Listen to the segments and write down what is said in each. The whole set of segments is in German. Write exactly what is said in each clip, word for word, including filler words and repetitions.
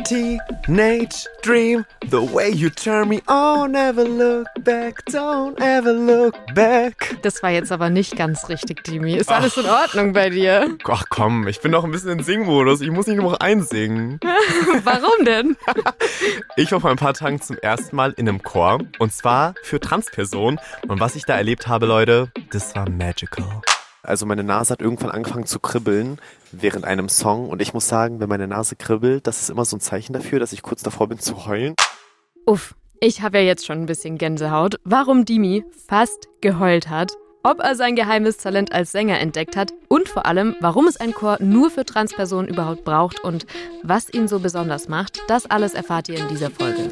Teenage dream, the way you turn me on, never look back, don't ever look back. Das war jetzt aber nicht ganz richtig, Dimi. Ist alles Ach. in Ordnung bei dir? Ach komm, ich bin doch ein bisschen in Singmodus. Ich muss nicht nur noch einsingen. Warum denn? Ich war vor ein paar Tagen zum ersten Mal in einem Chor. Und zwar für Transpersonen. Und was ich da erlebt habe, Leute, das war magical. Also meine Nase hat irgendwann angefangen zu kribbeln während einem Song. Und ich muss sagen, wenn meine Nase kribbelt, das ist immer so ein Zeichen dafür, dass ich kurz davor bin zu heulen. Uff, ich habe ja jetzt schon ein bisschen Gänsehaut. Warum Dimi fast geheult hat, ob er sein geheimes Talent als Sänger entdeckt hat und vor allem, warum es einen Chor nur für Transpersonen überhaupt braucht und was ihn so besonders macht, das alles erfahrt ihr in dieser Folge.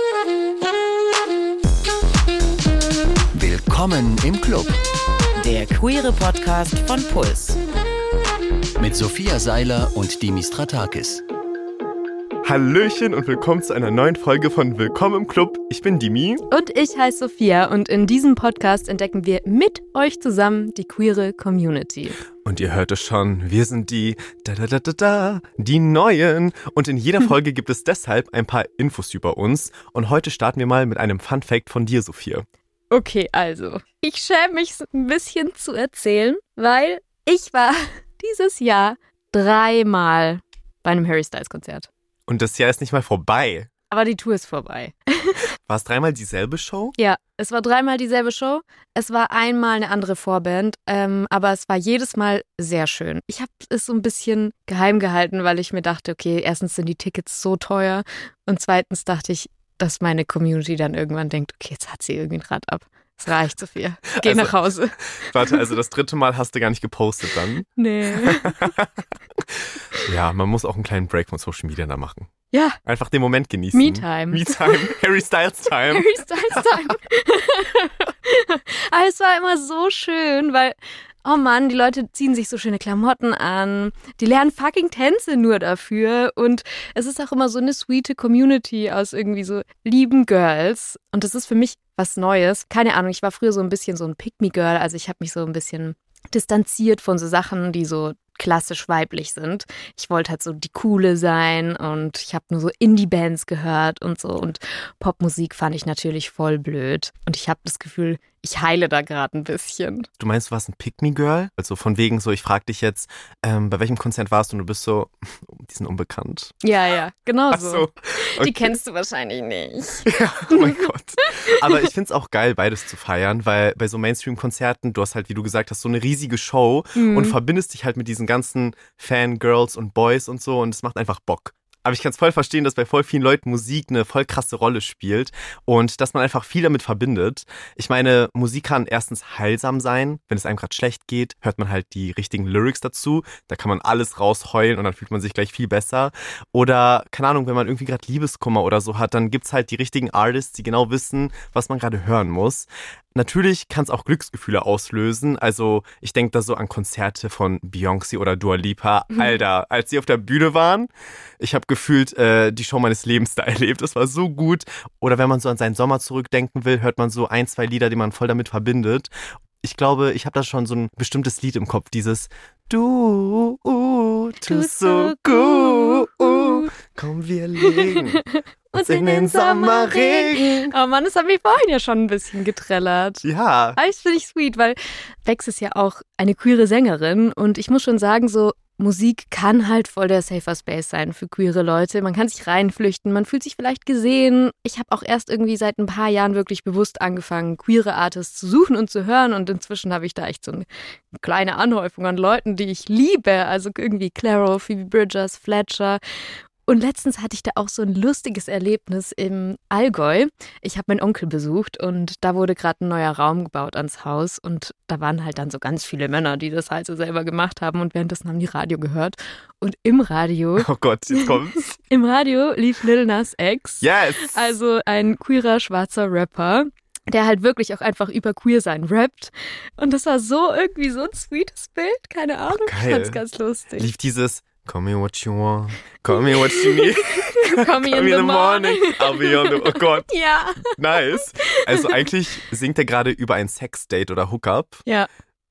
Willkommen im Club. Der queere Podcast von Puls. Mit Sophia Seiler und Dimi Stratakis. Hallöchen und willkommen zu einer neuen Folge von Willkommen im Club. Ich bin Dimi. Und ich heiße Sophia und in diesem Podcast entdecken wir mit euch zusammen die queere Community. Und ihr hört es schon, wir sind die da da da da da, die Neuen. Und in jeder Folge gibt es deshalb ein paar Infos über uns. Und heute starten wir mal mit einem Fun Fact von dir, Sophia. Okay, also, ich schäme mich ein bisschen zu erzählen, weil ich war dieses Jahr dreimal bei einem Harry Styles Konzert. Und das Jahr ist nicht mal vorbei. Aber die Tour ist vorbei. War es dreimal dieselbe Show? Ja, es war dreimal dieselbe Show. Es war einmal eine andere Vorband, ähm, aber es war jedes Mal sehr schön. Ich habe es so ein bisschen geheim gehalten, weil ich mir dachte, okay, erstens sind die Tickets so teuer und zweitens dachte ich, dass meine Community dann irgendwann denkt, okay, jetzt hat sie irgendwie ein Rad ab. Es reicht, Sophia. Geh also, nach Hause. Warte, also das dritte Mal hast du gar nicht gepostet dann? Nee. Ja, man muss auch einen kleinen Break von Social Media da machen. Ja. Einfach den Moment genießen. Me-Time. Me-Time. Harry Styles Time. Harry Styles Time. Aber es war immer so schön, weil, oh Mann, die Leute ziehen sich so schöne Klamotten an. Die lernen fucking Tänze nur dafür. Und es ist auch immer so eine sweete Community aus irgendwie so lieben Girls. Und das ist für mich was Neues. Keine Ahnung, ich war früher so ein bisschen so ein Pick-me-Girl. Also ich habe mich so ein bisschen distanziert von so Sachen, die so klassisch weiblich sind. Ich wollte halt so die Coole sein und ich habe nur so Indie-Bands gehört und so und Popmusik fand ich natürlich voll blöd und ich habe das Gefühl, ich heile da gerade ein bisschen. Du meinst, du warst ein Pick-me-Girl? Also von wegen so, ich frage dich jetzt, ähm, bei welchem Konzert warst du und du bist so, die sind unbekannt. Ja, ja, genau so. Ach so. Okay. Die kennst du wahrscheinlich nicht. Ja, oh mein Gott. Aber ich finde es auch geil, beides zu feiern, weil bei so Mainstream-Konzerten, du hast halt, wie du gesagt hast, so eine riesige Show mhm. und verbindest dich halt mit diesen ganzen Fangirls und Boys und so und es macht einfach Bock. Aber ich kann es voll verstehen, dass bei voll vielen Leuten Musik eine voll krasse Rolle spielt und dass man einfach viel damit verbindet. Ich meine, Musik kann erstens heilsam sein. Wenn es einem gerade schlecht geht, hört man halt die richtigen Lyrics dazu. Da kann man alles rausheulen und dann fühlt man sich gleich viel besser. Oder, keine Ahnung, wenn man irgendwie gerade Liebeskummer oder so hat, dann gibt's halt die richtigen Artists, die genau wissen, was man gerade hören muss. Natürlich kann es auch Glücksgefühle auslösen. Also ich denke da so an Konzerte von Beyoncé oder Dua Lipa. Mhm. Alter, als sie auf der Bühne waren, ich habe gefühlt äh, die Show meines Lebens da erlebt. Das war so gut. Oder wenn man so an seinen Sommer zurückdenken will, hört man so ein, zwei Lieder, die man voll damit verbindet. Ich glaube, ich habe da schon so ein bestimmtes Lied im Kopf. Dieses Du, uh, tust so gut, uh, komm, wir legen uns in den Sommerregen. Oh Mann, das hat mich vorhin ja schon ein bisschen getrellert. Ja. Aber das finde ich sweet, weil Bex ist ja auch eine queere Sängerin und ich muss schon sagen, so Musik kann halt voll der Safer Space sein für queere Leute. Man kann sich reinflüchten, man fühlt sich vielleicht gesehen. Ich habe auch erst irgendwie seit ein paar Jahren wirklich bewusst angefangen, queere Artists zu suchen und zu hören. Und inzwischen habe ich da echt so eine kleine Anhäufung an Leuten, die ich liebe. Also irgendwie Clairo, Phoebe Bridgers, Fletcher. Und letztens hatte ich da auch so ein lustiges Erlebnis im Allgäu. Ich habe meinen Onkel besucht und da wurde gerade ein neuer Raum gebaut ans Haus und da waren halt dann so ganz viele Männer, die das halt so selber gemacht haben und währenddessen haben die Radio gehört. Und im Radio, oh Gott, jetzt kommt's. Im Radio lief Lil Nas X, yes. Also ein queerer schwarzer Rapper, der halt wirklich auch einfach über Queer-Sein rappt. Und das war so irgendwie so ein sweetes Bild, keine Ahnung, oh, ich fand's ganz lustig. Lief dieses Call me what you want, call me what you need, call me in the, the morning, I'll be on the, oh Gott. Ja. Nice. Also eigentlich singt er gerade über ein Sexdate oder Hookup. Ja.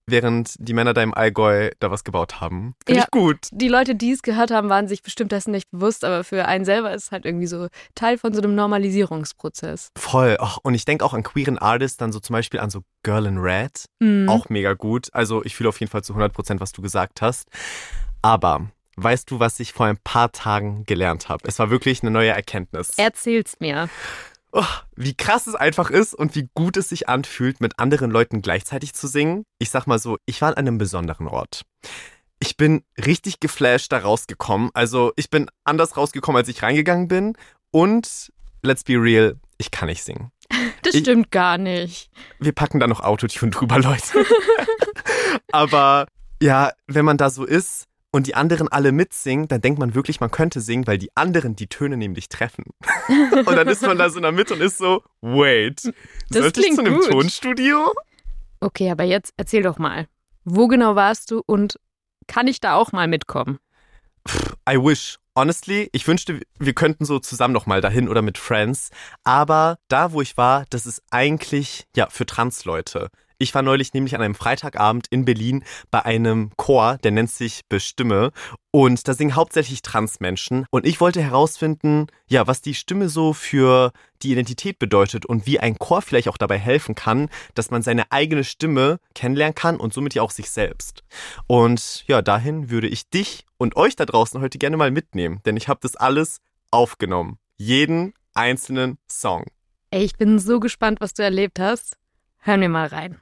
während die Männer da im Allgäu da was gebaut haben. Finde Ja. ich gut. Die Leute, die es gehört haben, waren sich bestimmt dessen nicht bewusst, aber für einen selber ist es halt irgendwie so Teil von so einem Normalisierungsprozess. Voll. Och, und ich denke auch an queeren Artists, dann so zum Beispiel an so Girl in Red. Mhm. Auch mega gut. Also ich fühle auf jeden Fall zu hundert Prozent, was du gesagt hast. Aber weißt du, was ich vor ein paar Tagen gelernt habe? Es war wirklich eine neue Erkenntnis. Erzähl's mir. Oh, wie krass es einfach ist und wie gut es sich anfühlt, mit anderen Leuten gleichzeitig zu singen. Ich sag mal so, ich war an einem besonderen Ort. Ich bin richtig geflasht da rausgekommen. Also ich bin anders rausgekommen, als ich reingegangen bin. Und, let's be real, ich kann nicht singen. Das Ich- stimmt gar nicht. Wir packen da noch Autotune drüber, Leute. Aber ja, wenn man da so ist und die anderen alle mitsingen, dann denkt man wirklich, man könnte singen, weil die anderen die Töne nämlich treffen. Und dann ist man da so in der Mitte und ist so, wait, Das sollte ich klingt zu einem gut. Tonstudio? Okay, aber jetzt erzähl doch mal. Wo genau warst du und kann ich da auch mal mitkommen? I wish. Honestly, ich wünschte, wir könnten so zusammen noch mal dahin oder mit Friends. Aber da, wo ich war, das ist eigentlich, ja, für Trans-Leute. Ich war neulich nämlich an einem Freitagabend in Berlin bei einem Chor, der nennt sich Bestimme. Und da singen hauptsächlich Transmenschen. Und ich wollte herausfinden, ja, was die Stimme so für die Identität bedeutet und wie ein Chor vielleicht auch dabei helfen kann, dass man seine eigene Stimme kennenlernen kann und somit ja auch sich selbst. Und ja, dahin würde ich dich und euch da draußen heute gerne mal mitnehmen, denn ich habe das alles aufgenommen. Jeden einzelnen Song. Ey, ich bin so gespannt, was du erlebt hast. Hören wir mal rein.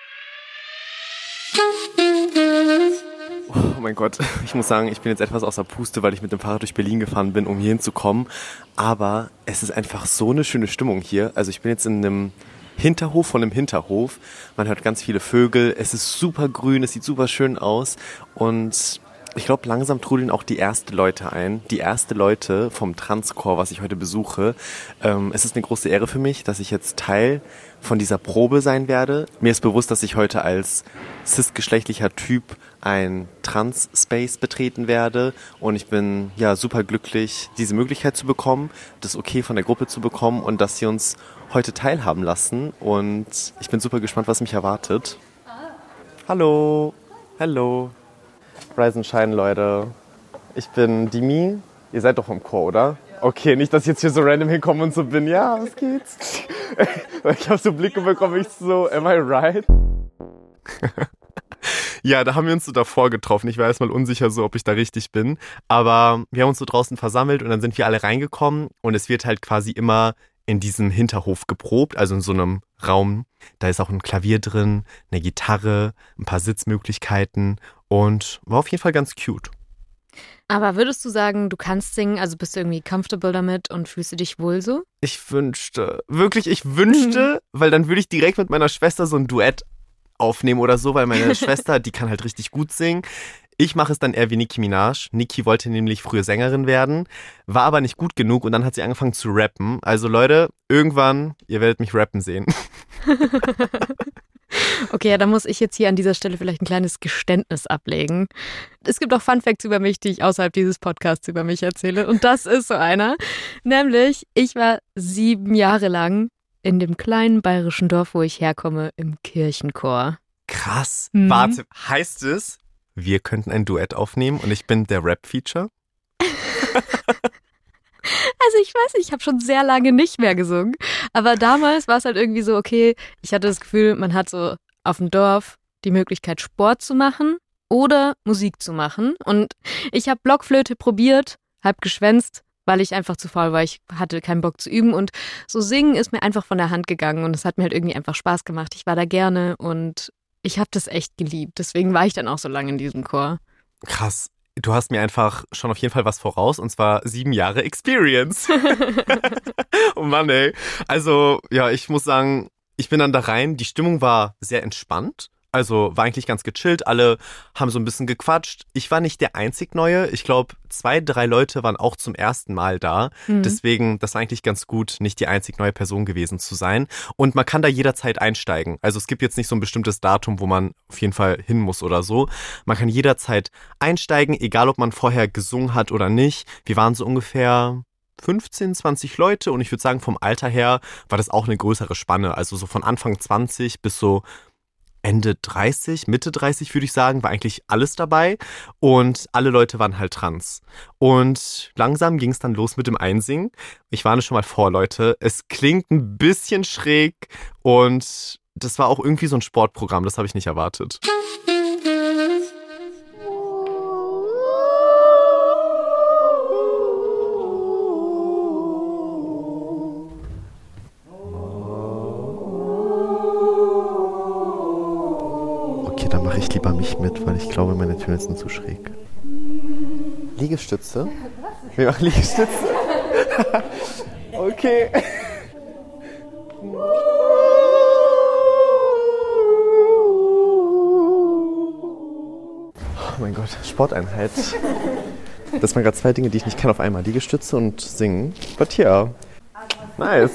Oh mein Gott, ich muss sagen, ich bin jetzt etwas außer Puste, weil ich mit dem Fahrrad durch Berlin gefahren bin, um hier hinzukommen. Aber es ist einfach so eine schöne Stimmung hier. Also ich bin jetzt in einem Hinterhof von einem Hinterhof. Man hört ganz viele Vögel. Es ist super grün, es sieht super schön aus. Und ich glaube, langsam trudeln auch die ersten Leute ein. Die ersten Leute vom Transchor, was ich heute besuche. Ähm, es ist eine große Ehre für mich, dass ich jetzt Teil von dieser Probe sein werde. Mir ist bewusst, dass ich heute als cis-geschlechtlicher Typ ein Trans-Space betreten werde. Und ich bin ja super glücklich, diese Möglichkeit zu bekommen, das Okay von der Gruppe zu bekommen und dass sie uns heute teilhaben lassen. Und ich bin super gespannt, was mich erwartet. Hallo. Hallo. Rise and Shine, Leute. Ich bin Dimi. Ihr seid doch vom Chor, oder? Okay, nicht, dass ich jetzt hier so random hinkomme und so bin. Ja, was geht's? Ich habe so Blicke bekommen, ich so, am I right? Ja, da haben wir uns so davor getroffen. Ich war erstmal unsicher so, ob ich da richtig bin. Aber wir haben uns so draußen versammelt und dann sind wir alle reingekommen. Und es wird halt quasi immer in diesem Hinterhof geprobt, also in so einem Raum. Da ist auch ein Klavier drin, eine Gitarre, ein paar Sitzmöglichkeiten und war auf jeden Fall ganz cute. Aber würdest du sagen, du kannst singen, also bist du irgendwie comfortable damit und fühlst du dich wohl so? Ich wünschte, wirklich, ich wünschte, weil dann würde ich direkt mit meiner Schwester so ein Duett aufnehmen oder so, weil meine Schwester, die kann halt richtig gut singen. Ich mache es dann eher wie Nicki Minaj. Nicki wollte nämlich früher Sängerin werden, war aber nicht gut genug und dann hat sie angefangen zu rappen. Also Leute, irgendwann, ihr werdet mich rappen sehen. Okay, ja, dann muss ich jetzt hier an dieser Stelle vielleicht ein kleines Geständnis ablegen. Es gibt auch Funfacts über mich, die ich außerhalb dieses Podcasts über mich erzähle. Und das ist so einer. Nämlich, ich war sieben Jahre lang in dem kleinen bayerischen Dorf, wo ich herkomme, im Kirchenchor. Krass. Mhm. Warte, heißt es, wir könnten ein Duett aufnehmen und ich bin der Rap-Feature? Also ich weiß nicht, ich habe schon sehr lange nicht mehr gesungen. Aber damals war es halt irgendwie so, okay, ich hatte das Gefühl, man hat so auf dem Dorf die Möglichkeit, Sport zu machen oder Musik zu machen. Und ich habe Blockflöte probiert, halb geschwänzt, weil ich einfach zu faul war. Ich hatte keinen Bock zu üben. Und so singen ist mir einfach von der Hand gegangen. Und es hat mir halt irgendwie einfach Spaß gemacht. Ich war da gerne und ich habe das echt geliebt. Deswegen war ich dann auch so lange in diesem Chor. Krass. Du hast mir einfach schon auf jeden Fall was voraus und zwar sieben Jahre Experience. Oh Mann, ey. Also, ja, ich muss sagen, ich bin dann da rein. Die Stimmung war sehr entspannt. Also war eigentlich ganz gechillt. Alle haben so ein bisschen gequatscht. Ich war nicht der einzig Neue. Ich glaube, zwei, drei Leute waren auch zum ersten Mal da. Mhm. Deswegen, das war eigentlich ganz gut, nicht die einzig neue Person gewesen zu sein. Und man kann da jederzeit einsteigen. Also es gibt jetzt nicht so ein bestimmtes Datum, wo man auf jeden Fall hin muss oder so. Man kann jederzeit einsteigen, egal ob man vorher gesungen hat oder nicht. Wir waren so ungefähr fünfzehn, zwanzig Leute und ich würde sagen, vom Alter her war das auch eine größere Spanne. Also so von Anfang zwanzig bis so Ende dreißig, Mitte dreißig würde ich sagen, war eigentlich alles dabei und alle Leute waren halt trans. Und langsam ging es dann los mit dem Einsingen. Ich warne schon mal vor, Leute, es klingt ein bisschen schräg und das war auch irgendwie so ein Sportprogramm, das habe ich nicht erwartet. Dann mache ich lieber mich mit, weil ich glaube, meine Töne sind zu schräg. Liegestütze? Wir machen Liegestütze. Okay. Oh mein Gott, Sporteinheit. Das waren gerade zwei Dinge, die ich nicht kann auf einmal. Liegestütze und singen. But yeah. Nice.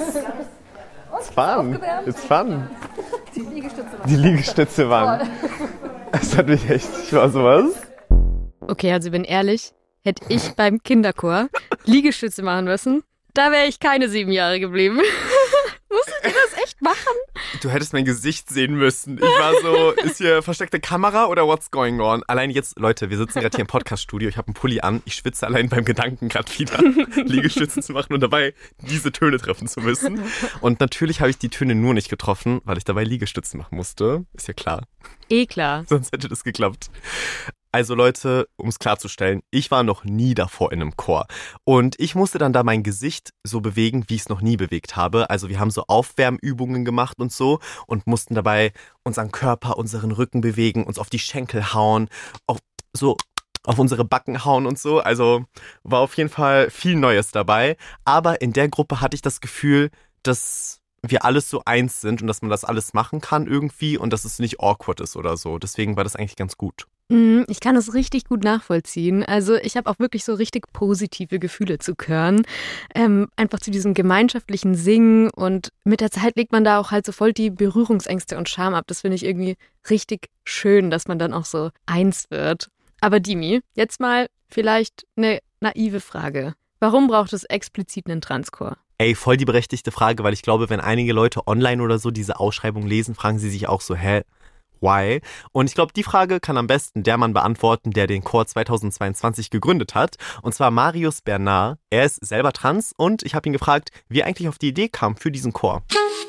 It's fun. It's fun. Die Liegestütze waren. Die Liegestütze waren. Das hat mich echt, ich war sowas. Okay, also ich bin ehrlich, hätte ich beim Kinderchor Liegestütze machen müssen, da wäre ich keine sieben Jahre geblieben. Musstet ihr das echt machen? Du hättest mein Gesicht sehen müssen. Ich war so, ist hier versteckte Kamera oder what's going on? Allein jetzt, Leute, wir sitzen gerade hier im Podcast-Studio. Ich habe einen Pulli an. Ich schwitze allein beim Gedanken gerade wieder, Liegestützen zu machen und dabei diese Töne treffen zu müssen. Und natürlich habe ich die Töne nur nicht getroffen, weil ich dabei Liegestützen machen musste. Ist ja klar. Eh klar. Sonst hätte das geklappt. Also Leute, um es klarzustellen, ich war noch nie davor in einem Chor. Und ich musste dann da mein Gesicht so bewegen, wie ich es noch nie bewegt habe. Also wir haben so Aufwärmübungen gemacht und so und mussten dabei unseren Körper, unseren Rücken bewegen, uns auf die Schenkel hauen, auf, so auf unsere Backen hauen und so. Also war auf jeden Fall viel Neues dabei. Aber in der Gruppe hatte ich das Gefühl, dass wir alles so eins sind und dass man das alles machen kann irgendwie und dass es nicht awkward ist oder so. Deswegen war das eigentlich ganz gut. Ich kann das richtig gut nachvollziehen. Also ich habe auch wirklich so richtig positive Gefühle zu Chören. Ähm, einfach zu diesem gemeinschaftlichen Singen und mit der Zeit legt man da auch halt so voll die Berührungsängste und Scham ab. Das finde ich irgendwie richtig schön, dass man dann auch so eins wird. Aber Dimi, jetzt mal vielleicht eine naive Frage. Warum braucht es explizit einen Transchor? Ey, voll die berechtigte Frage, weil ich glaube, wenn einige Leute online oder so diese Ausschreibung lesen, fragen sie sich auch so, hä? Why? Und ich glaube, die Frage kann am besten der Mann beantworten, der den Chor zweitausendzweiundzwanzig gegründet hat. Und zwar Marius Bernard. Er ist selber trans und ich habe ihn gefragt, wie er eigentlich auf die Idee kam für diesen Chor.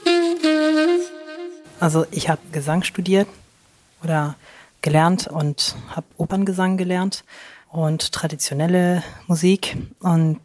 Also ich habe Gesang studiert oder gelernt und habe Operngesang gelernt und traditionelle Musik. Und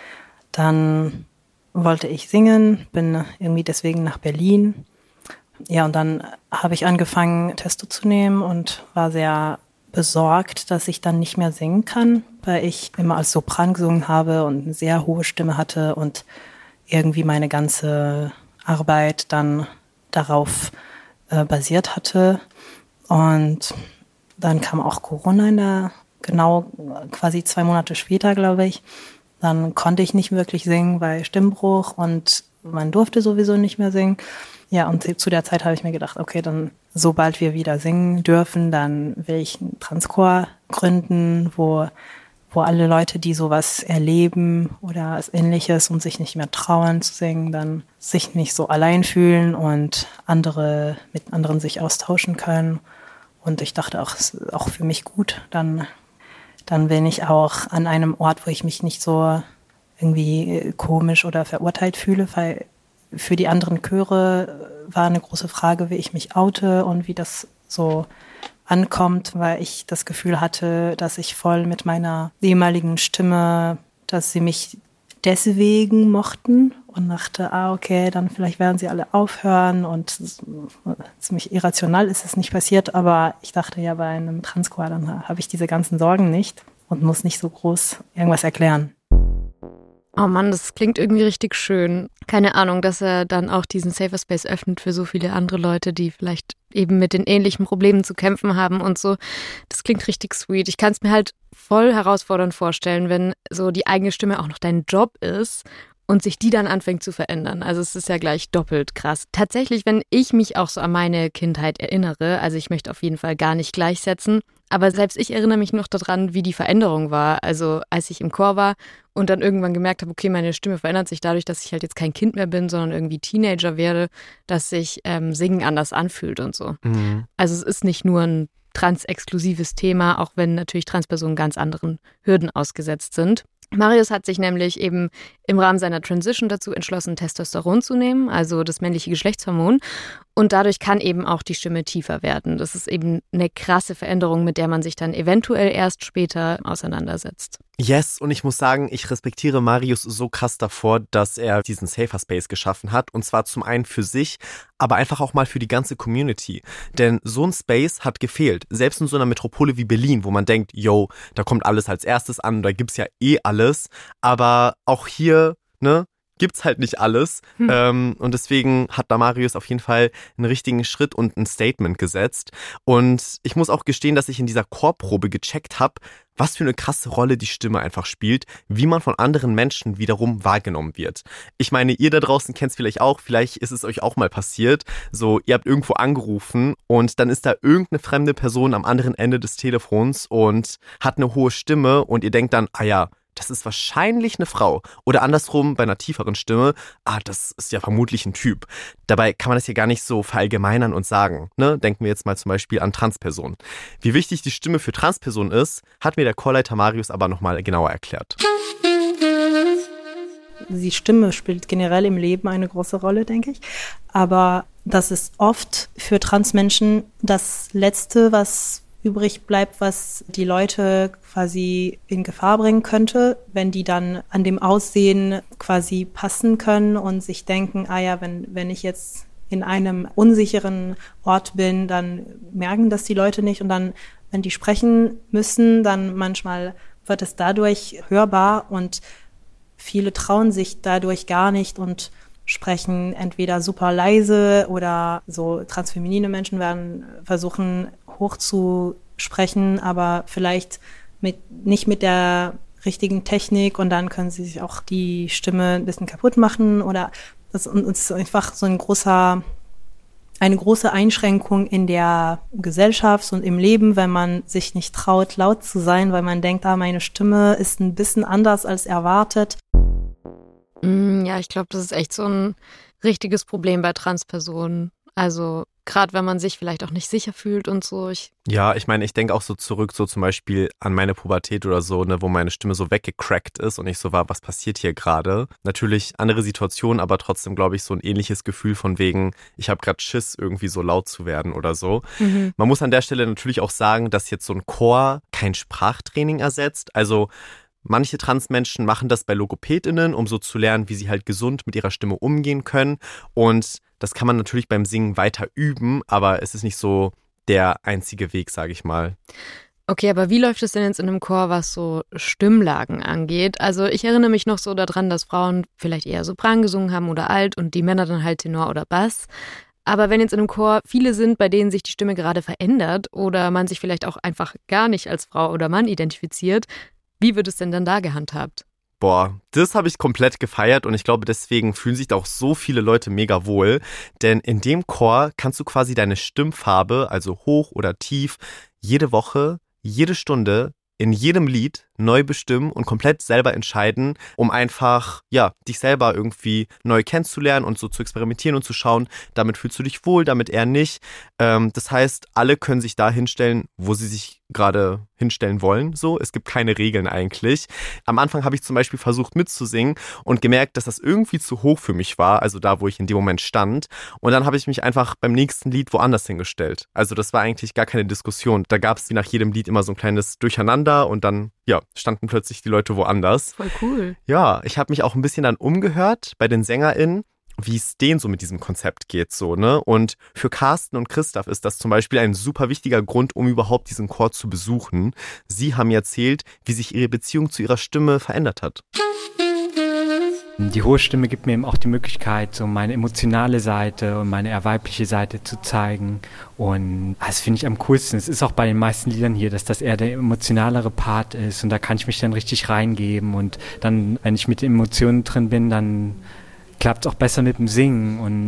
dann wollte ich singen, bin irgendwie deswegen nach Berlin. Ja, und dann habe ich angefangen, Testo zu nehmen und war sehr besorgt, dass ich dann nicht mehr singen kann, weil ich immer als Sopran gesungen habe und eine sehr hohe Stimme hatte und irgendwie meine ganze Arbeit dann darauf äh, basiert hatte. Und dann kam auch Corona in der, genau quasi zwei Monate später, glaube ich. Dann konnte ich nicht wirklich singen, weil Stimmbruch und man durfte sowieso nicht mehr singen. Ja, und zu der Zeit habe ich mir gedacht, okay, dann sobald wir wieder singen dürfen, dann will ich einen Transchor gründen, wo, wo alle Leute, die sowas erleben oder Ähnliches und sich nicht mehr trauen zu singen, dann sich nicht so allein fühlen und andere mit anderen sich austauschen können. Und ich dachte auch, es ist auch für mich gut, dann, dann bin ich auch an einem Ort, wo ich mich nicht so irgendwie komisch oder verurteilt fühle, weil für die anderen Chöre war eine große Frage, wie ich mich oute und wie das so ankommt, weil ich das Gefühl hatte, dass ich voll mit meiner ehemaligen Stimme, dass sie mich deswegen mochten und dachte, ah, okay, dann vielleicht werden sie alle aufhören und ziemlich irrational ist es nicht passiert, aber ich dachte ja, bei einem Transchor, dann habe ich diese ganzen Sorgen nicht und muss nicht so groß irgendwas erklären. Oh Mann, das klingt irgendwie richtig schön. Keine Ahnung, dass er dann auch diesen Safer Space öffnet für so viele andere Leute, die vielleicht eben mit den ähnlichen Problemen zu kämpfen haben und so. Das klingt richtig sweet. Ich kann es mir halt voll herausfordernd vorstellen, wenn so die eigene Stimme auch noch dein Job ist und sich die dann anfängt zu verändern. Also es ist ja gleich doppelt krass. Tatsächlich, wenn ich mich auch so an meine Kindheit erinnere, also ich möchte auf jeden Fall gar nicht gleichsetzen, Aber selbst ich erinnere mich noch daran, wie die Veränderung war. Also als ich im Chor war und dann irgendwann gemerkt habe, okay, meine Stimme verändert sich dadurch, dass ich halt jetzt kein Kind mehr bin, sondern irgendwie Teenager werde, dass sich ähm, Singen anders anfühlt und so. Mhm. Also es ist nicht nur ein transexklusives Thema, auch wenn natürlich Transpersonen ganz anderen Hürden ausgesetzt sind. Marius hat sich nämlich eben im Rahmen seiner Transition dazu entschlossen, Testosteron zu nehmen, also das männliche Geschlechtshormon. Und dadurch kann eben auch die Stimme tiefer werden. Das ist eben eine krasse Veränderung, mit der man sich dann eventuell erst später auseinandersetzt. Yes, und ich muss sagen, ich respektiere Marius so krass davor, dass er diesen Safer Space geschaffen hat. Und zwar zum einen für sich, aber einfach auch mal für die ganze Community. Denn so ein Space hat gefehlt. Selbst in so einer Metropole wie Berlin, wo man denkt, yo, da kommt alles als erstes an, da gibt's ja eh alles. Aber auch hier, ne, gibt's halt nicht alles. Hm. Ähm, und deswegen hat da Marius auf jeden Fall einen richtigen Schritt und ein Statement gesetzt. Und ich muss auch gestehen, dass ich in dieser Chorprobe gecheckt habe, was für eine krasse Rolle die Stimme einfach spielt, wie man von anderen Menschen wiederum wahrgenommen wird. Ich meine, ihr da draußen kennt es vielleicht auch, vielleicht ist es euch auch mal passiert, so ihr habt irgendwo angerufen und dann ist da irgendeine fremde Person am anderen Ende des Telefons und hat eine hohe Stimme und ihr denkt dann, ah ja, das ist wahrscheinlich eine Frau. Oder andersrum, bei einer tieferen Stimme, ah, das ist ja vermutlich ein Typ. Dabei kann man das ja gar nicht so verallgemeinern und sagen. Ne? Denken wir jetzt mal zum Beispiel an Transpersonen. Wie wichtig die Stimme für Transpersonen ist, hat mir der Chorleiter Marius aber nochmal genauer erklärt. Die Stimme spielt generell im Leben eine große Rolle, denke ich. Aber das ist oft für Transmenschen das Letzte, was übrig bleibt, was die Leute quasi in Gefahr bringen könnte, wenn die dann an dem Aussehen quasi passen können und sich denken, ah ja, wenn, wenn ich jetzt in einem unsicheren Ort bin, dann merken das die Leute nicht und dann, wenn die sprechen müssen, dann manchmal wird es dadurch hörbar und viele trauen sich dadurch gar nicht und sprechen entweder super leise oder so transfeminine Menschen werden versuchen hoch zu sprechen, aber vielleicht mit nicht mit der richtigen Technik und dann können sie sich auch die Stimme ein bisschen kaputt machen oder das ist einfach so ein großer eine große Einschränkung in der Gesellschaft und im Leben, wenn man sich nicht traut, laut zu sein, weil man denkt, ah, meine Stimme ist ein bisschen anders als erwartet. Ja, ich glaube, das ist echt so ein richtiges Problem bei Transpersonen. Also gerade wenn man sich vielleicht auch nicht sicher fühlt und so. Ich ja, ich meine, ich denke auch so zurück, so zum Beispiel an meine Pubertät oder so, ne, wo meine Stimme so weggecrackt ist und ich so war, was passiert hier gerade? Natürlich andere Situation, aber trotzdem, glaube ich, so ein ähnliches Gefühl von wegen, ich habe gerade Schiss, irgendwie so laut zu werden oder so. Mhm. Man muss an der Stelle natürlich auch sagen, dass jetzt so ein Chor kein Sprachtraining ersetzt. Also manche Transmenschen machen das bei LogopädInnen, um so zu lernen, wie sie halt gesund mit ihrer Stimme umgehen können. Und das kann man natürlich beim Singen weiter üben, aber es ist nicht so der einzige Weg, sage ich mal. Okay, aber wie läuft es denn jetzt in einem Chor, was so Stimmlagen angeht? Also ich erinnere mich noch so daran, dass Frauen vielleicht eher Sopran gesungen haben oder Alt und die Männer dann halt Tenor oder Bass. Aber wenn jetzt in einem Chor viele sind, bei denen sich die Stimme gerade verändert oder man sich vielleicht auch einfach gar nicht als Frau oder Mann identifiziert, wie wird es denn dann da gehandhabt? Boah, das habe ich komplett gefeiert und ich glaube, deswegen fühlen sich da auch so viele Leute mega wohl. Denn in dem Chor kannst du quasi deine Stimmfarbe, also hoch oder tief, jede Woche, jede Stunde, in jedem Lied neu bestimmen und komplett selber entscheiden, um einfach, ja, dich selber irgendwie neu kennenzulernen und so zu experimentieren und zu schauen, damit fühlst du dich wohl, damit eher nicht. Ähm, das heißt, alle können sich da hinstellen, wo sie sich gerade hinstellen wollen. So, es gibt keine Regeln eigentlich. Am Anfang habe ich zum Beispiel versucht mitzusingen und gemerkt, dass das irgendwie zu hoch für mich war, also da, wo ich in dem Moment stand. Und dann habe ich mich einfach beim nächsten Lied woanders hingestellt. Also das war eigentlich gar keine Diskussion. Da gab es nach jedem Lied immer so ein kleines Durcheinander und dann, ja, standen plötzlich die Leute woanders. Voll cool. Ja, ich habe mich auch ein bisschen dann umgehört bei den SängerInnen, wie es denen so mit diesem Konzept geht, so, ne? Und für Carsten und Christoph ist das zum Beispiel ein super wichtiger Grund, um überhaupt diesen Chor zu besuchen. Sie haben mir erzählt, wie sich ihre Beziehung zu ihrer Stimme verändert hat. Die hohe Stimme gibt mir eben auch die Möglichkeit, so meine emotionale Seite und meine eher weibliche Seite zu zeigen. Und das finde ich am coolsten. Es ist auch bei den meisten Liedern hier, dass das eher der emotionalere Part ist. Und da kann ich mich dann richtig reingeben. Und dann, wenn ich mit den Emotionen drin bin, dann klappt es auch besser mit dem Singen. Und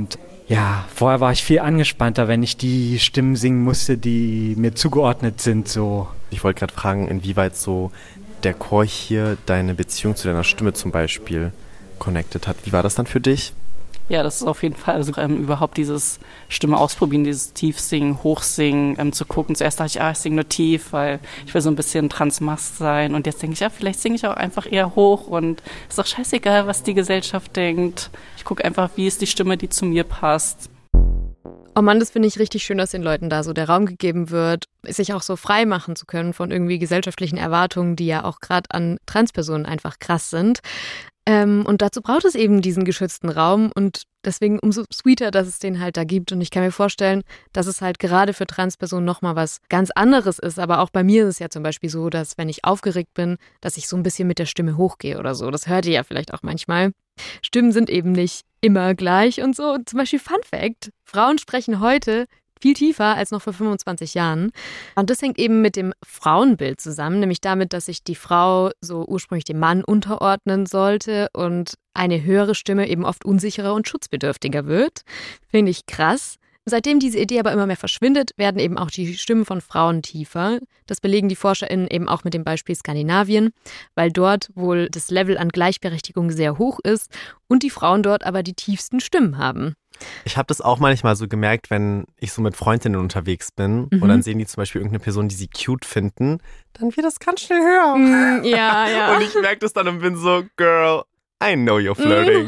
Ja, vorher war ich viel angespannter, wenn ich die Stimmen singen musste, die mir zugeordnet sind, so. Ich wollte gerade fragen, inwieweit so der Chor hier deine Beziehung zu deiner Stimme zum Beispiel connected hat. Wie war das dann für dich? Ja, das ist auf jeden Fall, also ähm, überhaupt dieses Stimme ausprobieren, dieses Tiefsingen, Hochsingen, ähm, zu gucken. Zuerst dachte ich, ah, ich singe nur tief, weil ich will so ein bisschen Transmast sein. Und jetzt denke ich, ja, vielleicht singe ich auch einfach eher hoch und ist doch scheißegal, was die Gesellschaft denkt. Ich gucke einfach, wie ist die Stimme, die zu mir passt. Oh Mann, das finde ich richtig schön, dass den Leuten da so der Raum gegeben wird, sich auch so frei machen zu können von irgendwie gesellschaftlichen Erwartungen, die ja auch gerade an Transpersonen einfach krass sind. Ähm, und dazu braucht es eben diesen geschützten Raum und deswegen umso sweeter, dass es den halt da gibt. Und ich kann mir vorstellen, dass es halt gerade für Transpersonen nochmal was ganz anderes ist. Aber auch bei mir ist es ja zum Beispiel so, dass wenn ich aufgeregt bin, dass ich so ein bisschen mit der Stimme hochgehe oder so. Das hört ihr ja vielleicht auch manchmal. Stimmen sind eben nicht immer gleich und so. Und zum Beispiel Fun Fact, Frauen sprechen heute viel tiefer als noch vor fünfundzwanzig Jahren. Und das hängt eben mit dem Frauenbild zusammen, nämlich damit, dass sich die Frau so ursprünglich dem Mann unterordnen sollte und eine höhere Stimme eben oft unsicherer und schutzbedürftiger wird. Finde ich krass. Seitdem diese Idee aber immer mehr verschwindet, werden eben auch die Stimmen von Frauen tiefer. Das belegen die ForscherInnen eben auch mit dem Beispiel Skandinavien, weil dort wohl das Level an Gleichberechtigung sehr hoch ist und die Frauen dort aber die tiefsten Stimmen haben. Ich habe das auch manchmal so gemerkt, wenn ich so mit Freundinnen unterwegs bin Mhm. und dann sehen die zum Beispiel irgendeine Person, die sie cute finden, dann wird das ganz schnell höher. Mm, ja, ja. Und ich merke das dann und bin so, Girl, I know you're flirting.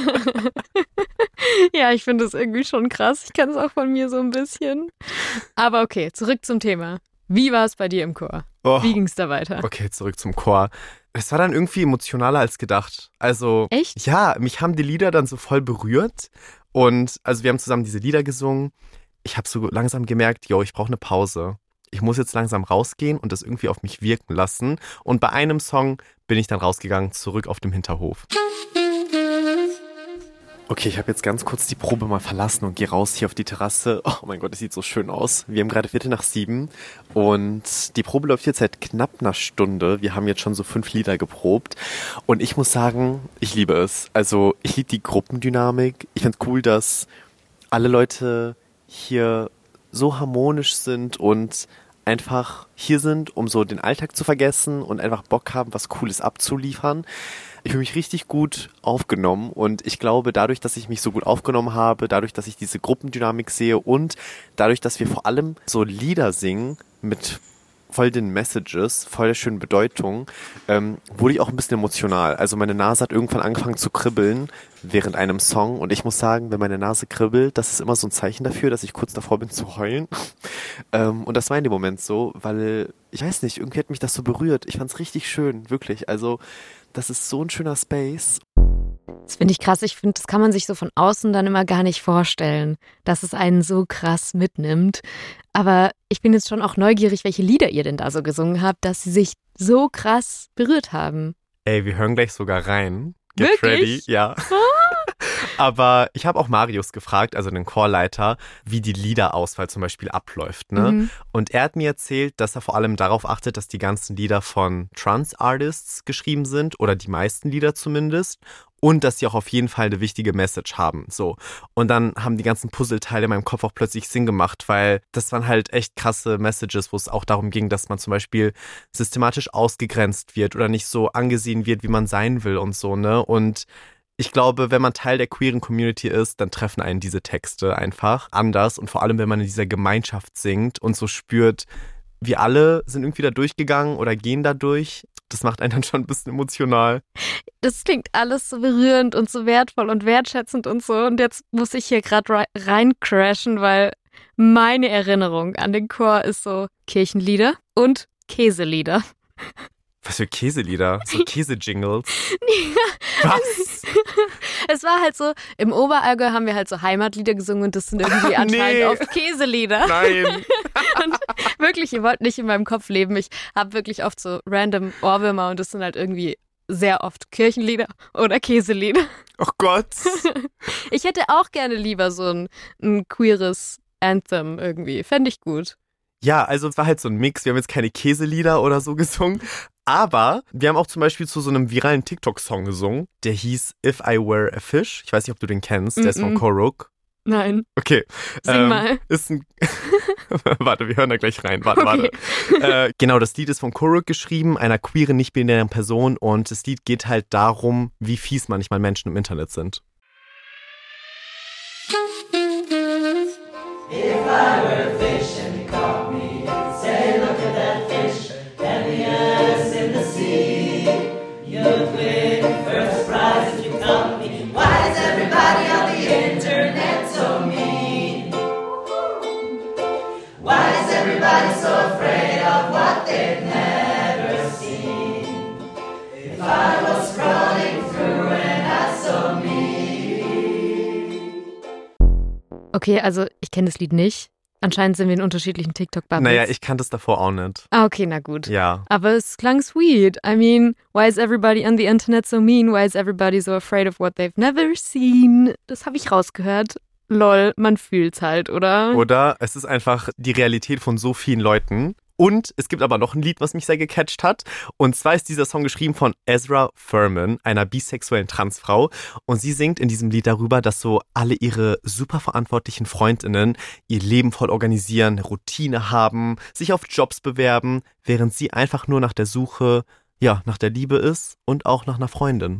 Ja, ich finde das irgendwie schon krass. Ich kann es auch von mir so ein bisschen. Aber okay, zurück zum Thema. Wie war es bei dir im Chor? Oh, Wie ging es da weiter? okay, zurück zum Chor. Es war dann irgendwie emotionaler als gedacht. Also, Echt? ja, mich haben die Lieder dann so voll berührt. Und also wir haben zusammen diese Lieder gesungen. Ich habe so langsam gemerkt, yo, ich brauche eine Pause. Ich muss jetzt langsam rausgehen und das irgendwie auf mich wirken lassen. Und bei einem Song bin ich dann rausgegangen, zurück auf dem Hinterhof. Okay, ich habe jetzt ganz kurz die Probe mal verlassen und gehe raus hier auf die Terrasse. Oh mein Gott, es sieht so schön aus. Wir haben gerade Viertel nach sieben und die Probe läuft jetzt seit knapp einer Stunde. Wir haben jetzt schon so fünf Lieder geprobt und ich muss sagen, ich liebe es. Also ich liebe die Gruppendynamik. Ich finde es cool, dass alle Leute hier so harmonisch sind und einfach hier sind, um so den Alltag zu vergessen und einfach Bock haben, was Cooles abzuliefern. Ich fühle mich richtig gut aufgenommen und ich glaube, dadurch, dass ich mich so gut aufgenommen habe, dadurch, dass ich diese Gruppendynamik sehe und dadurch, dass wir vor allem so Lieder singen mit voll den Messages, voll der schönen Bedeutung, ähm, wurde ich auch ein bisschen emotional. Also meine Nase hat irgendwann angefangen zu kribbeln während einem Song und ich muss sagen, wenn meine Nase kribbelt, das ist immer so ein Zeichen dafür, dass ich kurz davor bin zu heulen. ähm, und das war in dem Moment so, weil, ich weiß nicht, irgendwie hat mich das so berührt. Ich fand's richtig schön, wirklich. Also das ist so ein schöner Space. Das finde ich krass. Ich finde, das kann man sich so von außen dann immer gar nicht vorstellen, dass es einen so krass mitnimmt. Aber ich bin jetzt schon auch neugierig, welche Lieder ihr denn da so gesungen habt, dass sie sich so krass berührt haben. Ey, wir hören gleich sogar rein. Get Wirklich? ready, ja. Aber ich habe auch Marius gefragt, also den Chorleiter, wie die Liederauswahl zum Beispiel abläuft. Ne? Mhm. Und er hat mir erzählt, dass er vor allem darauf achtet, dass die ganzen Lieder von Trans-Artists geschrieben sind oder die meisten Lieder zumindest. Und dass sie auch auf jeden Fall eine wichtige Message haben. So. Und dann haben die ganzen Puzzleteile in meinem Kopf auch plötzlich Sinn gemacht, weil das waren halt echt krasse Messages, wo es auch darum ging, dass man zum Beispiel systematisch ausgegrenzt wird oder nicht so angesehen wird, wie man sein will und so, ne? Und ich glaube, wenn man Teil der queeren Community ist, dann treffen einen diese Texte einfach anders. Und vor allem, wenn man in dieser Gemeinschaft singt und so spürt, wir alle sind irgendwie da durchgegangen oder gehen da durch. Das macht einen dann schon ein bisschen emotional. Das klingt alles so berührend und so wertvoll und wertschätzend und so. Und jetzt muss ich hier gerade reincrashen, weil meine Erinnerung an den Chor ist so Kirchenlieder und Käselieder. Was für Käselieder? So Käsejingles? Ja, Was? Es war halt so, im Oberallgäu haben wir halt so Heimatlieder gesungen und das sind irgendwie anscheinend Nee. oft Käselieder. Nein. Und wirklich, ihr wollt nicht in meinem Kopf leben. Ich habe wirklich oft so random Ohrwürmer und das sind halt irgendwie sehr oft Kirchenlieder oder Käselieder. Oh Gott. Ich hätte auch gerne lieber so ein, ein queeres Anthem irgendwie. Fände ich gut. Ja, also es war halt so ein Mix. Wir haben jetzt keine Käselieder oder so gesungen. Aber wir haben auch zum Beispiel zu so einem viralen TikTok-Song gesungen. Der hieß If I Were a Fish. Ich weiß nicht, ob du den kennst. Der ist von Mm-mm. Koruk. Nein. Okay. Sing ähm, mal. Ist ein Warte, wir hören da gleich rein. Warte, okay. warte. Äh, genau, das Lied ist von Kuruk geschrieben, einer queeren, nicht-binären Person. Und das Lied geht halt darum, wie fies manchmal Menschen im Internet sind. If I were a fish and you caught me, say, look at that fish, and the earth's in the sea. You'd win first prize if you caught me. Why is everybody on the internet so mean? Why is everybody so afraid of what they've never seen? If I was scrolling through and I saw me. Okay, also ich kenne das Lied nicht. Anscheinend sind wir in unterschiedlichen TikTok-Bubbles. Naja, ich kannte es davor auch nicht. Ah, okay, na gut. Ja. Aber es klang sweet. I mean, why is everybody on the internet so mean? Why is everybody so afraid of what they've never seen? Das habe ich rausgehört. Lol, man fühlt's halt, oder? Oder es ist einfach die Realität von so vielen Leuten. Und es gibt aber noch ein Lied, was mich sehr gecatcht hat. Und zwar ist dieser Song geschrieben von Ezra Furman, einer bisexuellen Transfrau. Und sie singt in diesem Lied darüber, dass so alle ihre super verantwortlichen FreundInnen ihr Leben voll organisieren, eine Routine haben, sich auf Jobs bewerben, während sie einfach nur nach der Suche, ja, nach der Liebe ist und auch nach einer Freundin.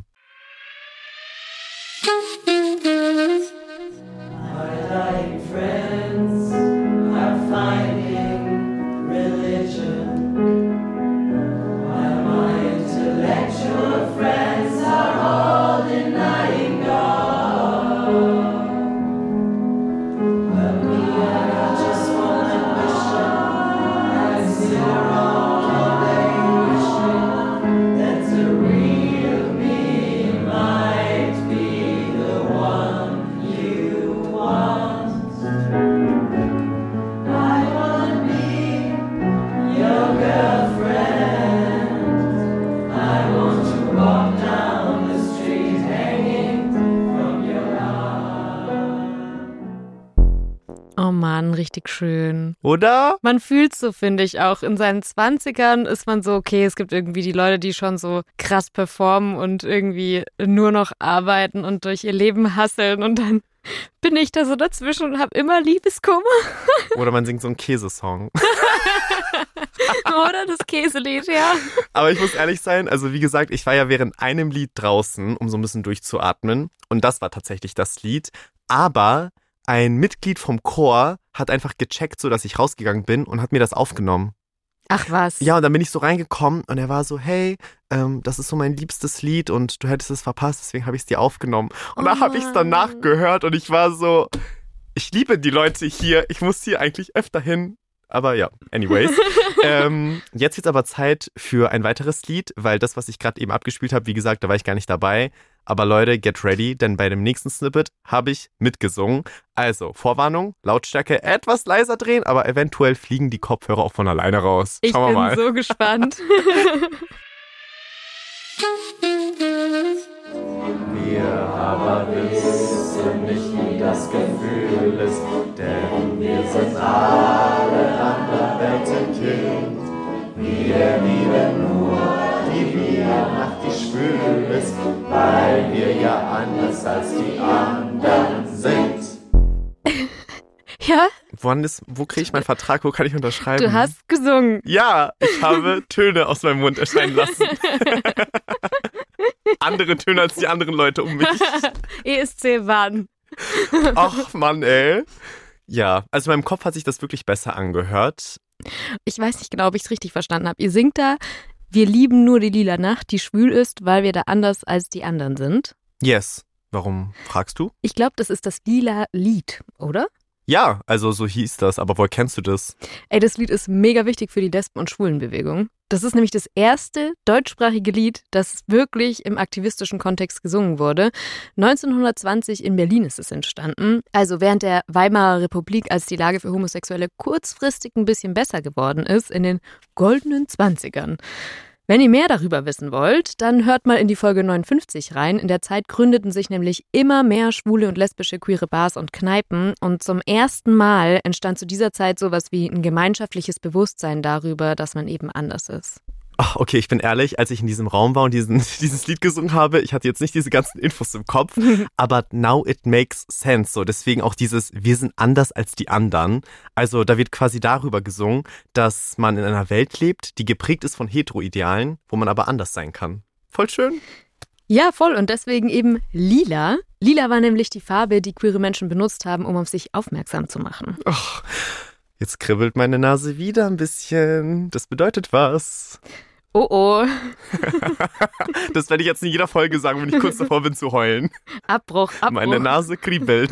Oh Mann, richtig schön. Oder? Man fühlt so, finde ich auch. In seinen Zwanzigern ist man so, okay, es gibt irgendwie die Leute, die schon so krass performen und irgendwie nur noch arbeiten und durch ihr Leben hasseln und dann bin ich da so dazwischen und habe immer Liebeskummer. Oder man singt so einen Käsesong. Oder das Käselied, ja. Aber ich muss ehrlich sein, also wie gesagt, ich war ja während einem Lied draußen, um so ein bisschen durchzuatmen. Und das war tatsächlich das Lied. Aber ein Mitglied vom Chor hat einfach gecheckt, so dass ich rausgegangen bin und hat mir das aufgenommen. Ach was. Ja, und dann bin ich so reingekommen und er war so, hey, ähm, das ist so mein liebstes Lied und du hättest es verpasst, deswegen habe ich es dir aufgenommen. Und oh da habe ich es danach gehört und ich war so, ich liebe die Leute hier, ich muss hier eigentlich öfter hin. Aber ja, anyways. ähm, jetzt wird aber Zeit für ein weiteres Lied, weil das, was ich gerade eben abgespielt habe, wie gesagt, da war ich gar nicht dabei. Aber Leute, get ready, denn bei dem nächsten Snippet habe ich mitgesungen. Also, Vorwarnung, Lautstärke etwas leiser drehen, aber eventuell fliegen die Kopfhörer auch von alleine raus. Ich Schauen wir mal. bin so gespannt. Wir aber wissen nicht, wie das Gefühl ist, denn wir sind alle Anderweltenkind. Wir lieben nur die Bier-Nacht, die schwül ist, weil wir ja anders als die anderen sind. Ja? Wann ist, wo kriege ich meinen Vertrag? Wo kann ich unterschreiben? Du hast gesungen. Ja, ich habe Töne aus meinem Mund erscheinen lassen. Andere Töne als die anderen Leute um mich. E S C wann? Ach Mann, ey. Ja, also in meinem Kopf hat sich das wirklich besser angehört. Ich weiß nicht genau, ob ich es richtig verstanden habe. Ihr singt da, wir lieben nur die lila Nacht, die schwül ist, weil wir da anders als die anderen sind. Yes. Warum fragst du? Ich glaube, das ist das lila Lied, oder? Ja, also so hieß das, aber woher kennst du das? Ey, das Lied ist mega wichtig für die Lesben- und Schwulenbewegung. Das ist nämlich das erste deutschsprachige Lied, das wirklich im aktivistischen Kontext gesungen wurde. neunzehnhundertzwanzig in Berlin ist es entstanden, also während der Weimarer Republik, als die Lage für Homosexuelle kurzfristig ein bisschen besser geworden ist, in den goldenen Zwanzigern. Wenn ihr mehr darüber wissen wollt, dann hört mal in die Folge neunundfünfzig rein. In der Zeit gründeten sich nämlich immer mehr schwule und lesbische queere Bars und Kneipen und zum ersten Mal entstand zu dieser Zeit sowas wie ein gemeinschaftliches Bewusstsein darüber, dass man eben anders ist. Ach, okay, ich bin ehrlich, als ich in diesem Raum war und diesen, dieses Lied gesungen habe, ich hatte jetzt nicht diese ganzen Infos im Kopf, aber now it makes sense. So, deswegen auch dieses, wir sind anders als die anderen. Also da wird quasi darüber gesungen, dass man in einer Welt lebt, die geprägt ist von Heteroidealen, wo man aber anders sein kann. Voll schön. Ja, voll. Und deswegen eben lila. Lila war nämlich die Farbe, die queere Menschen benutzt haben, um auf sich aufmerksam zu machen. Ach, jetzt kribbelt meine Nase wieder ein bisschen. Das bedeutet was? Oh oh. Das werde ich jetzt in jeder Folge sagen, wenn ich kurz davor bin zu heulen. Abbruch, Abbruch. Meine Nase kribbelt.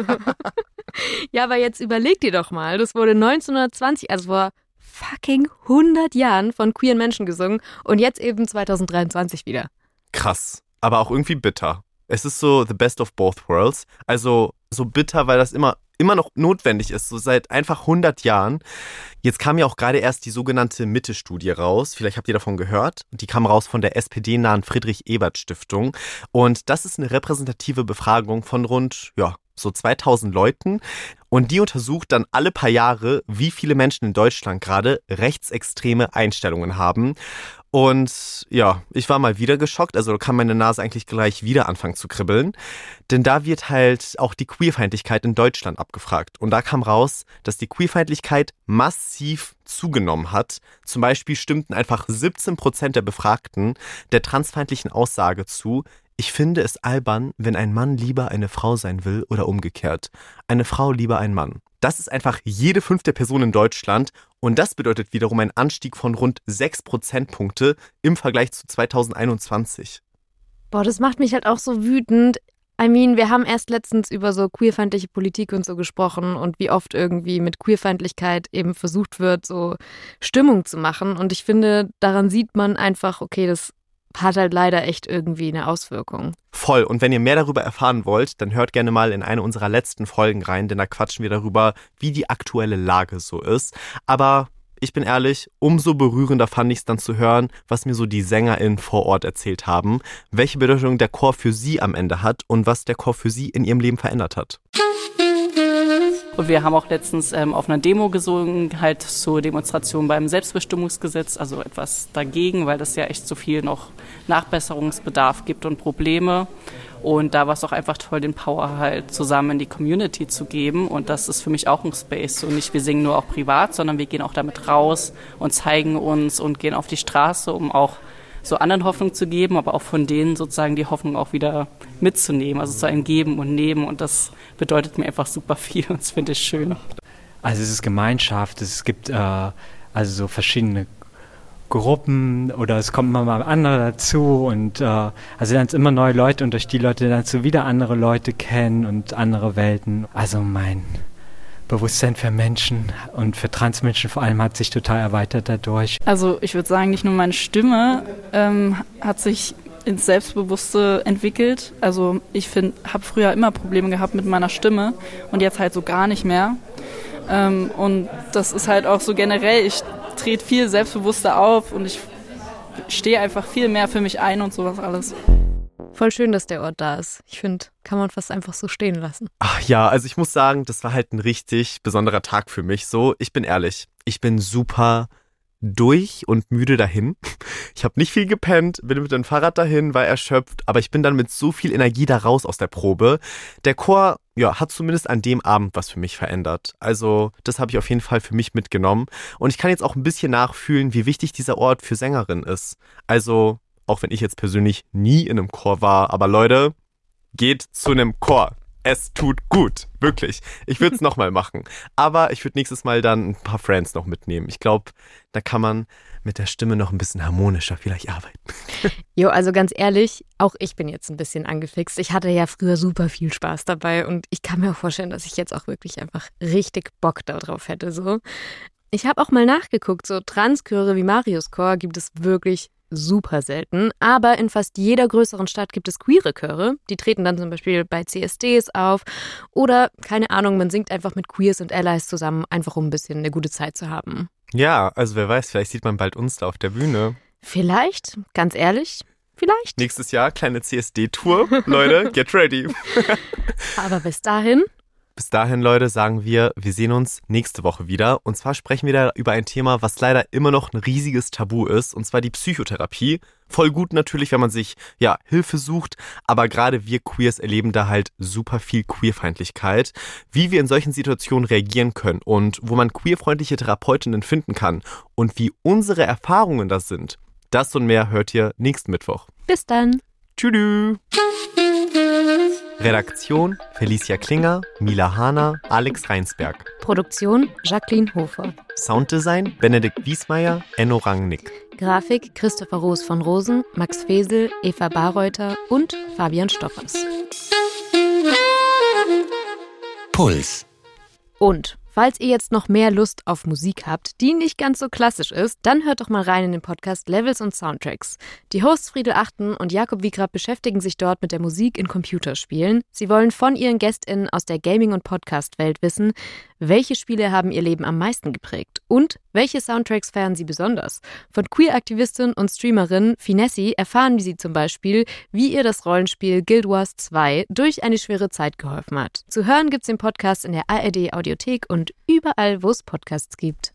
Ja, aber jetzt überleg dir doch mal, das wurde neunzehnhundertzwanzig, also vor fucking hundert Jahren von queeren Menschen gesungen und jetzt eben zweitausenddreiundzwanzig wieder. Krass, aber auch irgendwie bitter. Es ist so the best of both worlds. Also so bitter, weil das immer, immer noch notwendig ist, so seit einfach hundert Jahren. Jetzt kam ja auch gerade erst die sogenannte Mitte-Studie raus. Vielleicht habt ihr davon gehört. Die kam raus von der S P D-nahen Friedrich-Ebert-Stiftung. Und das ist eine repräsentative Befragung von rund, ja, so zweitausend Leuten. Und die untersucht dann alle paar Jahre, wie viele Menschen in Deutschland gerade rechtsextreme Einstellungen haben. Und ja, ich war mal wieder geschockt, also da kann meine Nase eigentlich gleich wieder anfangen zu kribbeln. Denn da wird halt auch die Queerfeindlichkeit in Deutschland abgefragt. Und da kam raus, dass die Queerfeindlichkeit massiv zugenommen hat. Zum Beispiel stimmten einfach siebzehn Prozent der Befragten der transfeindlichen Aussage zu: Ich finde es albern, wenn ein Mann lieber eine Frau sein will oder umgekehrt. Eine Frau lieber ein Mann. Das ist einfach jede fünfte Person in Deutschland und das bedeutet wiederum einen Anstieg von rund sechs Prozentpunkte im Vergleich zu zweitausendeinundzwanzig. Boah, das macht mich halt auch so wütend. I mean, wir haben erst letztens über so queerfeindliche Politik und so gesprochen und wie oft irgendwie mit Queerfeindlichkeit eben versucht wird, so Stimmung zu machen. Und ich finde, daran sieht man einfach, okay, das hat halt leider echt irgendwie eine Auswirkung. Voll. Und wenn ihr mehr darüber erfahren wollt, dann hört gerne mal in eine unserer letzten Folgen rein, denn da quatschen wir darüber, wie die aktuelle Lage so ist. Aber ich bin ehrlich, umso berührender fand ich es dann zu hören, was mir so die SängerInnen vor Ort erzählt haben, welche Bedeutung der Chor für sie am Ende hat und was der Chor für sie in ihrem Leben verändert hat. Und wir haben auch letztens ähm, auf einer Demo gesungen, halt zur Demonstration beim Selbstbestimmungsgesetz, also etwas dagegen, weil das ja echt so viel noch Nachbesserungsbedarf gibt und Probleme. Und da war es auch einfach toll, den Power halt zusammen in die Community zu geben. Und das ist für mich auch ein Space. So nicht, wir singen nur auch privat, sondern wir gehen auch damit raus und zeigen uns und gehen auf die Straße, um auch so anderen Hoffnung zu geben, aber auch von denen sozusagen die Hoffnung auch wieder mitzunehmen, also so ein Geben und Nehmen und das bedeutet mir einfach super viel und das finde ich schön. Also es ist Gemeinschaft, es gibt äh, also so verschiedene Gruppen oder es kommt immer mal andere dazu und äh, also dann sind immer neue Leute und durch die Leute dann so wieder andere Leute kennen und andere Welten. Also mein Bewusstsein für Menschen und für Transmenschen vor allem hat sich total erweitert dadurch. Also ich würde sagen, nicht nur meine Stimme ähm, hat sich ins Selbstbewusste entwickelt. Also ich finde, habe früher immer Probleme gehabt mit meiner Stimme und jetzt halt so gar nicht mehr. Ähm, und das ist halt auch so generell, ich trete viel selbstbewusster auf und ich stehe einfach viel mehr für mich ein und sowas alles. Voll schön, dass der Ort da ist. Ich finde, kann man fast einfach so stehen lassen. Ach ja, also ich muss sagen, das war halt ein richtig besonderer Tag für mich. So, ich bin ehrlich, ich bin super durch und müde dahin. Ich habe nicht viel gepennt, bin mit dem Fahrrad dahin, war erschöpft, aber ich bin dann mit so viel Energie da raus aus der Probe. Der Chor, ja, hat zumindest an dem Abend was für mich verändert. Also das habe ich auf jeden Fall für mich mitgenommen. Und ich kann jetzt auch ein bisschen nachfühlen, wie wichtig dieser Ort für Sängerinnen ist. Also auch wenn ich jetzt persönlich nie in einem Chor war, aber Leute, geht zu einem Chor. Es tut gut, wirklich. Ich würde es nochmal machen. Aber ich würde nächstes Mal dann ein paar Friends noch mitnehmen. Ich glaube, da kann man mit der Stimme noch ein bisschen harmonischer vielleicht arbeiten. Jo, also ganz ehrlich, auch ich bin jetzt ein bisschen angefixt. Ich hatte ja früher super viel Spaß dabei und ich kann mir auch vorstellen, dass ich jetzt auch wirklich einfach richtig Bock darauf hätte. So. Ich habe auch mal nachgeguckt, so Transchöre wie Marius Chor gibt es wirklich super selten, aber in fast jeder größeren Stadt gibt es queere Chöre. Die treten dann zum Beispiel bei C S Ds auf oder, keine Ahnung, man singt einfach mit Queers und Allies zusammen, einfach um ein bisschen eine gute Zeit zu haben. Ja, also wer weiß, vielleicht sieht man bald uns da auf der Bühne. Vielleicht, ganz ehrlich, vielleicht. Nächstes Jahr kleine C S D-Tour. Leute, get ready. Aber bis dahin, Bis dahin, Leute, sagen wir, wir sehen uns nächste Woche wieder. Und zwar sprechen wir da über ein Thema, was leider immer noch ein riesiges Tabu ist, und zwar die Psychotherapie. Voll gut natürlich, wenn man sich ja Hilfe sucht, aber gerade wir Queers erleben da halt super viel Queerfeindlichkeit. Wie wir in solchen Situationen reagieren können und wo man queerfreundliche Therapeutinnen finden kann und wie unsere Erfahrungen da sind, das und mehr hört ihr nächsten Mittwoch. Bis dann. Tschüss. Redaktion Felicia Klinger, Mila Hahner, Alex Reinsberg. Produktion Jacqueline Hofer. Sounddesign Benedikt Wiesmeier, Enno Rangnick. Grafik Christopher Roos von Rosen, Max Fesel, Eva Barreuter und Fabian Stoffers. Puls. Und falls ihr jetzt noch mehr Lust auf Musik habt, die nicht ganz so klassisch ist, dann hört doch mal rein in den Podcast Levels und Soundtracks. Die Hosts Friedel Achten und Jakob Wiegrab beschäftigen sich dort mit der Musik in Computerspielen. Sie wollen von ihren GästInnen aus der Gaming- und Podcast-Welt wissen, welche Spiele haben ihr Leben am meisten geprägt und welche Soundtracks feiern sie besonders. Von Queer-Aktivistin und Streamerin Finessi erfahren sie zum Beispiel, wie ihr das Rollenspiel Guild Wars zwei durch eine schwere Zeit geholfen hat. Zu hören gibt's den Podcast in der A R D-Audiothek und überall, wo es Podcasts gibt.